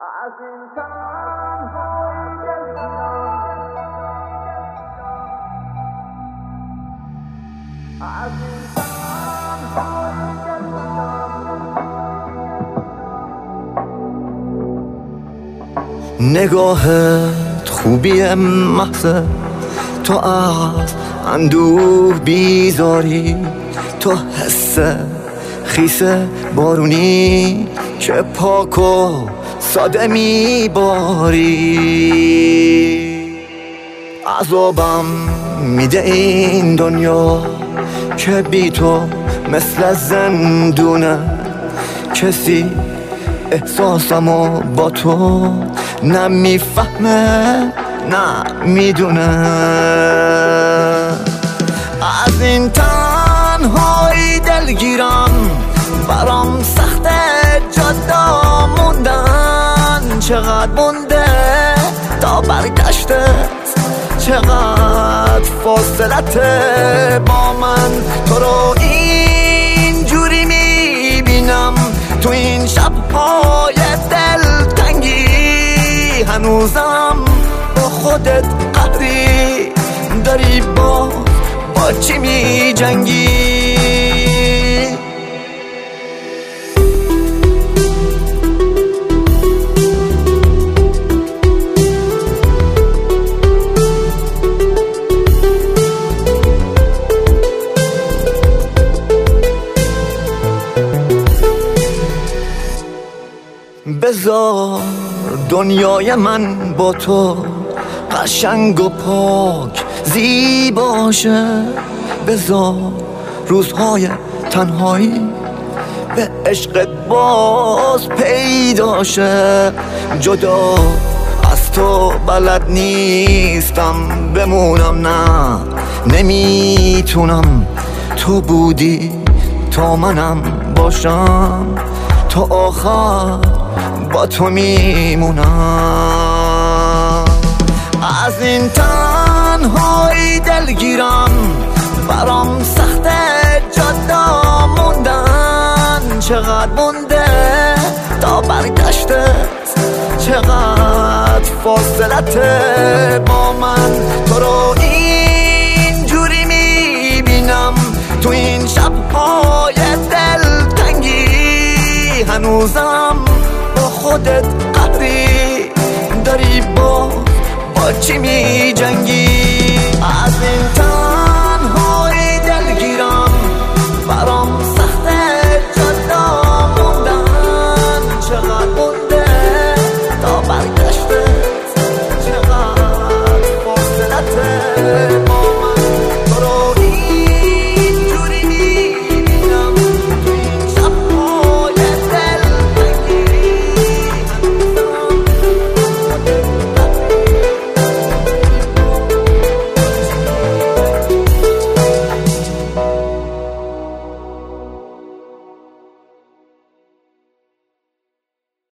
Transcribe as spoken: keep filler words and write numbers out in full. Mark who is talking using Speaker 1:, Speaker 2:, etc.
Speaker 1: از این تنهایی دلگیرم، از این تنهایی دلگیرم. نگاهت خوبی محض، تو از اندوه بیزاری، تو حس خیس بارونی که پاک و ساده میباری. عذابم میده این دنیا که بی تو مثل زندونه، کسی احساسمو با تو نمیفهمه نمیدونه. از این تنهایی دلگیرم، برام سخته جدا موندن. چقدر مونده تا برگشتت، چقدر فاصلت با من. تو رو اینجوری میبینم تو این شب‌های دلتنگی، هنوزم با خودت قهری داری، با با چی می جنگی؟ بذار دنیای من با تو قشنگ و پاک زیباشه، بذار روزهای تنهایی به عشق باز پیداشه. جدا از تو بلد نیستم بمونم، نه نمیتونم. تو بودی تا منم باشم، تا آخر با تو میمونم. از این تنهایی دلگیرم، برام سخته جدا موندن. چقدر مونده تا برگشتت، چقدر فاصلت با من. تو رو اینجوری میبینم تو این شب‌های دلتنگی، هنوزم با خودت قهری داری، با با چی می جنگی؟